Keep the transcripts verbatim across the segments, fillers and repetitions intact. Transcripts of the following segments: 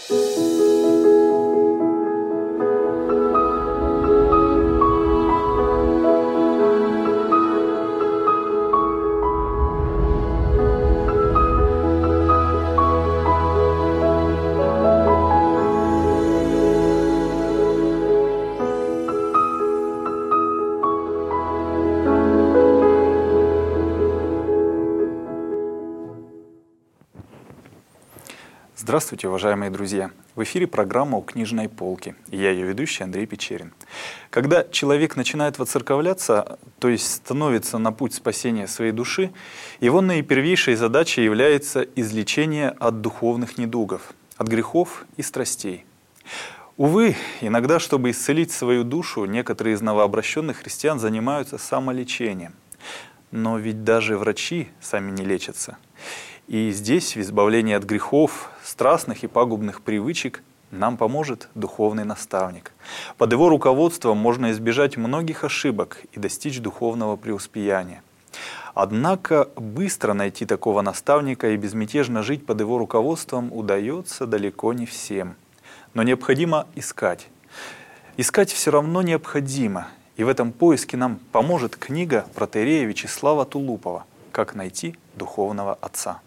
Здравствуйте, уважаемые друзья! В эфире программа «У книжной полки». И я ее ведущий Андрей Печерин. Когда человек начинает воцерковляться, то есть становится на путь спасения своей души, его наипервейшей задачей является излечение от духовных недугов, от грехов и страстей. Увы, иногда, чтобы исцелить свою душу, некоторые из новообращенных христиан занимаются самолечением. Но ведь даже врачи сами не лечатся. И здесь, в избавлении от грехов, страстных и пагубных привычек, нам поможет духовный наставник. Под его руководством можно избежать многих ошибок и достичь духовного преуспеяния. Однако быстро найти такого наставника и безмятежно жить под его руководством удается далеко не всем. Но необходимо искать. Искать все равно необходимо. И в этом поиске нам поможет книга протоиерея Вячеслава Тулупова «Как найти духовного отца».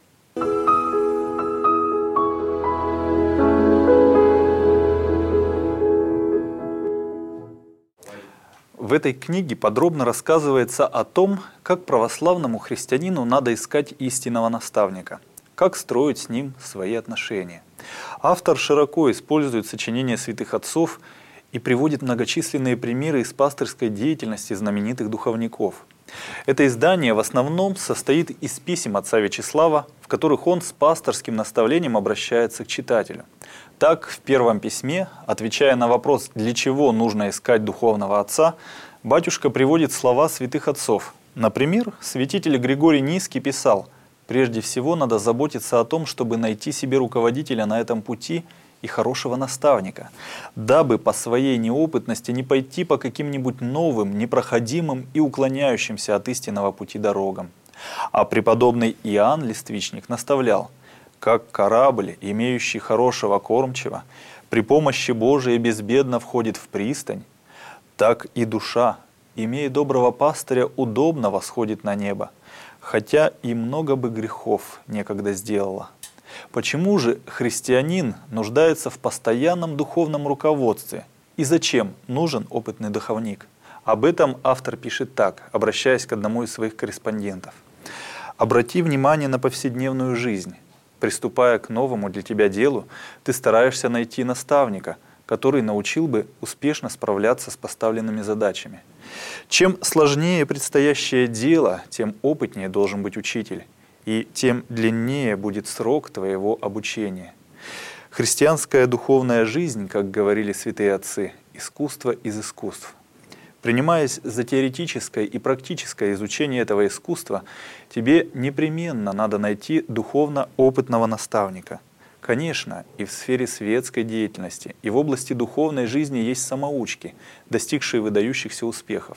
В этой книге подробно рассказывается о том, как православному христианину надо искать истинного наставника, как строить с ним свои отношения. Автор широко использует сочинения святых отцов и приводит многочисленные примеры из пастырской деятельности знаменитых духовников. Это издание в основном состоит из писем отца Вячеслава, в которых он с пасторским наставлением обращается к читателю. Так, в первом письме, отвечая на вопрос, для чего нужно искать духовного отца, батюшка приводит слова святых отцов. Например, святитель Григорий Низкий писал: «Прежде всего надо заботиться о том, чтобы найти себе руководителя на этом пути и хорошего наставника, дабы по своей неопытности не пойти по каким-нибудь новым, непроходимым и уклоняющимся от истинного пути дорогам». А преподобный Иоанн Листвичник наставлял: «Как корабль, имеющий хорошего кормчего, при помощи Божией безбедно входит в пристань, так и душа, имея доброго пастыря, удобно восходит на небо, хотя и много бы грехов некогда сделала». Почему же христианин нуждается в постоянном духовном руководстве? И зачем нужен опытный духовник? Об этом автор пишет так, обращаясь к одному из своих корреспондентов. «Обрати внимание на повседневную жизнь. Приступая к новому для тебя делу, ты стараешься найти наставника, который научил бы успешно справляться с поставленными задачами. Чем сложнее предстоящее дело, тем опытнее должен быть учитель, и тем длиннее будет срок твоего обучения. Христианская духовная жизнь, как говорили святые отцы, искусство из искусств. Принимаясь за теоретическое и практическое изучение этого искусства, тебе непременно надо найти духовно опытного наставника. Конечно, и в сфере светской деятельности, и в области духовной жизни есть самоучки, достигшие выдающихся успехов.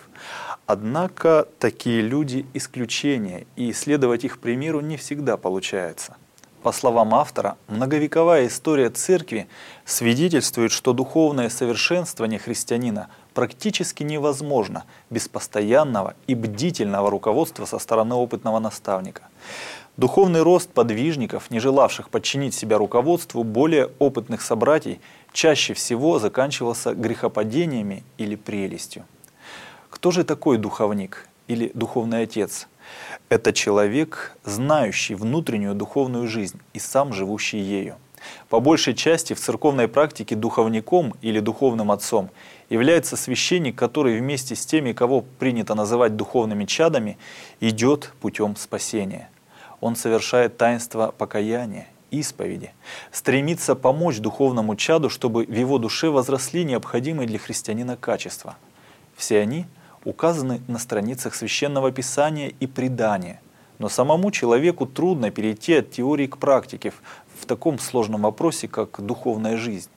Однако такие люди – исключения, и следовать их примеру не всегда получается. По словам автора, многовековая история церкви свидетельствует, что духовное совершенствование христианина практически невозможно без постоянного и бдительного руководства со стороны опытного наставника. Духовный рост подвижников, не желавших подчинить себя руководству более опытных собратьей, чаще всего заканчивался грехопадениями или прелестью. Кто же такой духовник или духовный отец? Это человек, знающий внутреннюю духовную жизнь и сам живущий ею. По большей части в церковной практике духовником или духовным отцом является священник, который вместе с теми, кого принято называть духовными чадами, идет путем спасения. Он совершает таинство покаяния, исповеди, стремится помочь духовному чаду, чтобы в его душе возросли необходимые для христианина качества. Все они указаны на страницах Священного Писания и предания, но самому человеку трудно перейти от теории к практике в таком сложном вопросе, как духовная жизнь.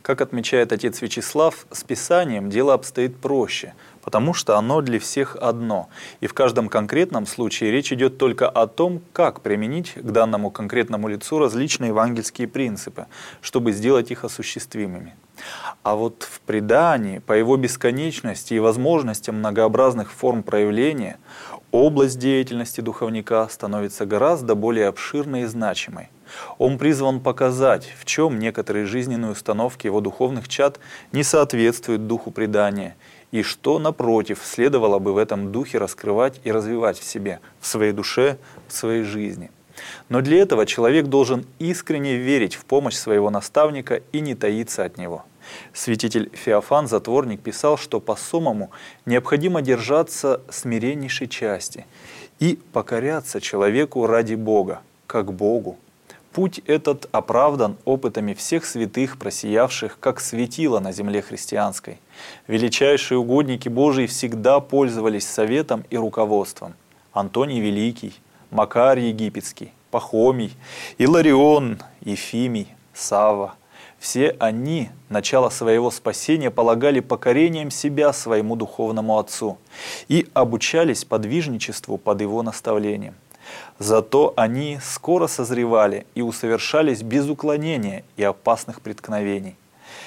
Как отмечает отец Вячеслав, с Писанием дело обстоит проще, потому что оно для всех одно, и в каждом конкретном случае речь идет только о том, как применить к данному конкретному лицу различные евангельские принципы, чтобы сделать их осуществимыми. А вот в предании, по его бесконечности и возможностям многообразных форм проявления, область деятельности духовника становится гораздо более обширной и значимой. Он призван показать, в чем некоторые жизненные установки его духовных чад не соответствуют духу предания, и что, напротив, следовало бы в этом духе раскрывать и развивать в себе, в своей душе, в своей жизни. Но для этого человек должен искренне верить в помощь своего наставника и не таиться от него. Святитель Феофан Затворник писал, что по-сомому необходимо держаться смиреннейшей части и покоряться человеку ради Бога, как Богу. Путь этот оправдан опытами всех святых, просиявших, как светило на земле христианской. Величайшие угодники Божии всегда пользовались советом и руководством. Антоний Великий, Макарий Египетский, Пахомий, Иларион, Ефимий, Савва. Все они начало своего спасения полагали покорением себя своему духовному отцу и обучались подвижничеству под его наставлением. Зато они скоро созревали и усовершались без уклонения и опасных преткновений.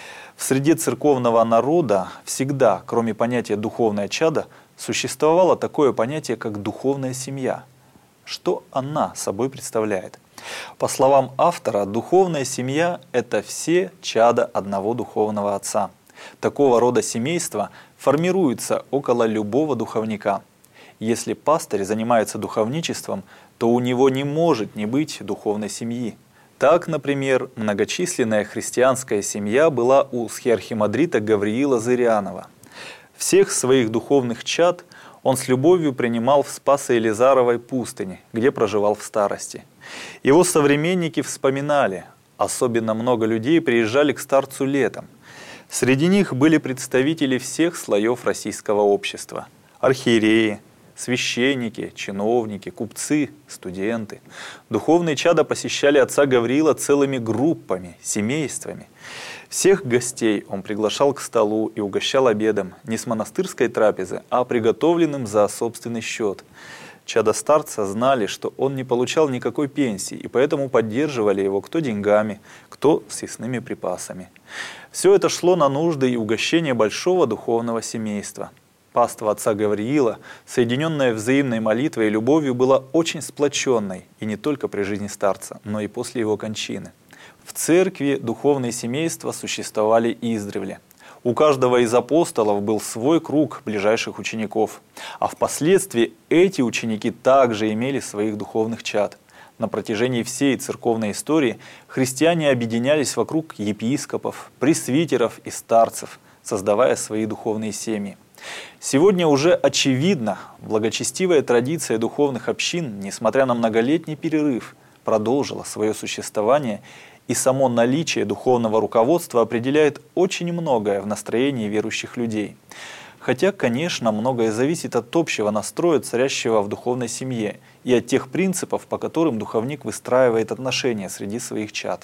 В среде церковного народа всегда, кроме понятия «духовное чадо», существовало такое понятие, как «духовная семья». Что она собой представляет? По словам автора, духовная семья – это все чада одного духовного отца. Такого рода семейство формируется около любого духовника. Если пастырь занимается духовничеством, то у него не может не быть духовной семьи. Так, например, многочисленная христианская семья была у схиархимандрита Гавриила Зырянова. Всех своих духовных чад он с любовью принимал в Спасо-Елизаровой пустыне, где проживал в старости. Его современники вспоминали, особенно много людей приезжали к старцу летом. Среди них были представители всех слоев российского общества – архиереи, священники, чиновники, купцы, студенты. Духовные чада посещали отца Гавриила целыми группами, семействами. Всех гостей он приглашал к столу и угощал обедом не с монастырской трапезы, а приготовленным за собственный счет. Чада старца знали, что он не получал никакой пенсии, и поэтому поддерживали его кто деньгами, кто съестными припасами. Все это шло на нужды и угощение большого духовного семейства. Паства отца Гавриила, соединенная взаимной молитвой и любовью, была очень сплоченной, и не только при жизни старца, но и после его кончины. В церкви духовные семейства существовали издревле. У каждого из апостолов был свой круг ближайших учеников, а впоследствии эти ученики также имели своих духовных чад. На протяжении всей церковной истории христиане объединялись вокруг епископов, пресвитеров и старцев, создавая свои духовные семьи. Сегодня уже очевидно, благочестивая традиция духовных общин, несмотря на многолетний перерыв, продолжила свое существование, и само наличие духовного руководства определяет очень многое в настроении верующих людей. Хотя, конечно, многое зависит от общего настроя, царящего в духовной семье, и от тех принципов, по которым духовник выстраивает отношения среди своих чад.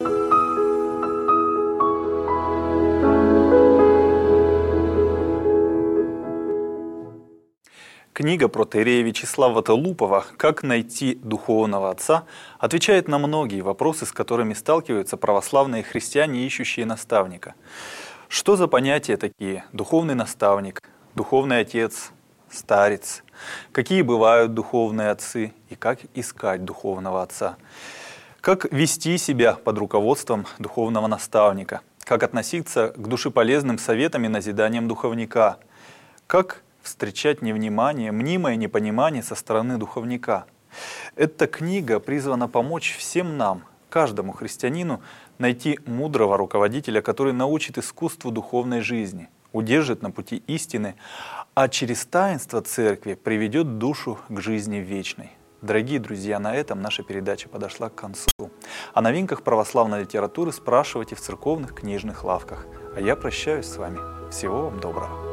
Книга протоиерея Вячеслава Толупова «Как найти духовного отца» отвечает на многие вопросы, с которыми сталкиваются православные христиане, ищущие наставника. Что за понятия такие? Духовный наставник, духовный отец, старец. Какие бывают духовные отцы и как искать духовного отца? Как вести себя под руководством духовного наставника? Как относиться к душеполезным советам и назиданиям духовника? Как встречать невнимание, мнимое непонимание со стороны духовника? Эта книга призвана помочь всем нам, каждому христианину, найти мудрого руководителя, который научит искусству духовной жизни, удержит на пути истины, а через таинство церкви приведет душу к жизни вечной. Дорогие друзья, на этом наша передача подошла к концу. О новинках православной литературы спрашивайте в церковных книжных лавках. А я прощаюсь с вами. Всего вам доброго.